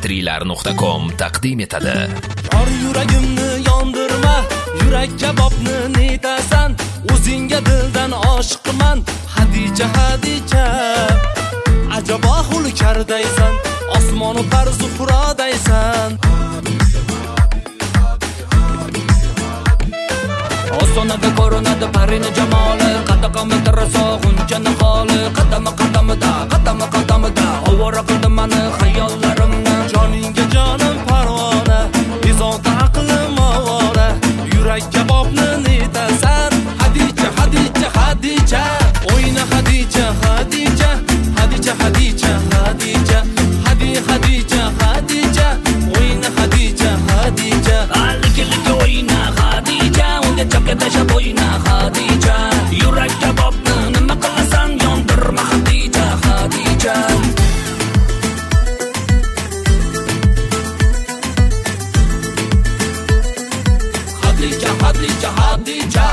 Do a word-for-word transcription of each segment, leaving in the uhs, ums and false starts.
p три lar nuqta com taqdim etadi. Yor yuragimni yondirma, yurak kabobni netasan, o'zingga dildan oshiqman, Hadija Hadija. Ajabo hulkardaysan, osmonu par zuhrodaysan. Ostonada ko'rinadi parini jamoli, qadaqamda raso g'unchani holi, qadama qadamida, qadama qadamida ovora qildi mani xayollarimni. Joningga jonim parvona, bezovta aqlim ovora, yurak kabobni netasan, Hadija Hadija Hadija. O'yna Hadija Hadija, Hadija Hadija Hadija, Hadi Hadija Hadija, o'yna Hadija Hadija. Allikillik o'yna Hadija, unga chapga tashlab o'yna Hadija. Yurak kabobni nima qilasan, yondirma Hadija Hadija. Hadija Hadija Hadija.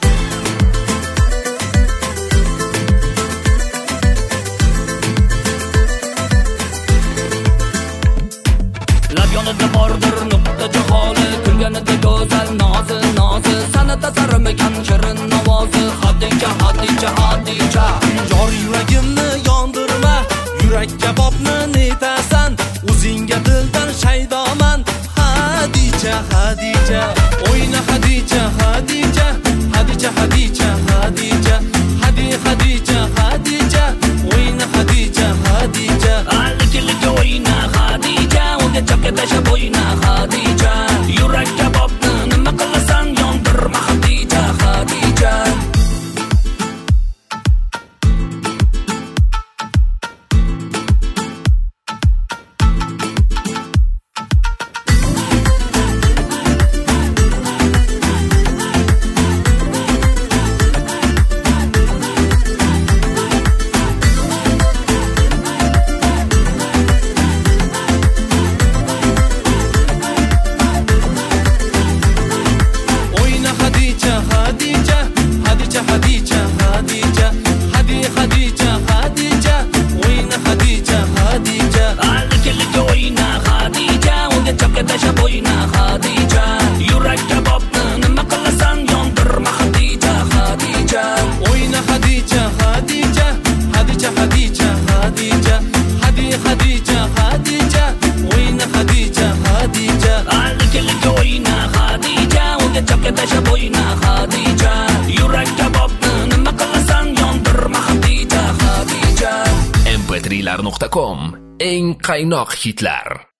Lab yonida bordir nuqta jaholi, kulganida go'zal nozi nozi, san'at asarimikan shirin ovozi. Hadija Hadija Hadija. Yor yuragimni yondirma, yurak kabobni netasan, o'zingga dildan shaydoman, Hadija Hadija. O'yna Hadija Hadija, Hadija Hadija Hadija, Hadi Hadija Hadija, o'yna Hadija Hadija. Allikillik o'yna Hadija, unga chapga tashlab o'yna Hadija. Yurak kabobni nima qilasan, yondirma Hadija Hadija. m p три lar nuqta com eng qaynoq hitlar.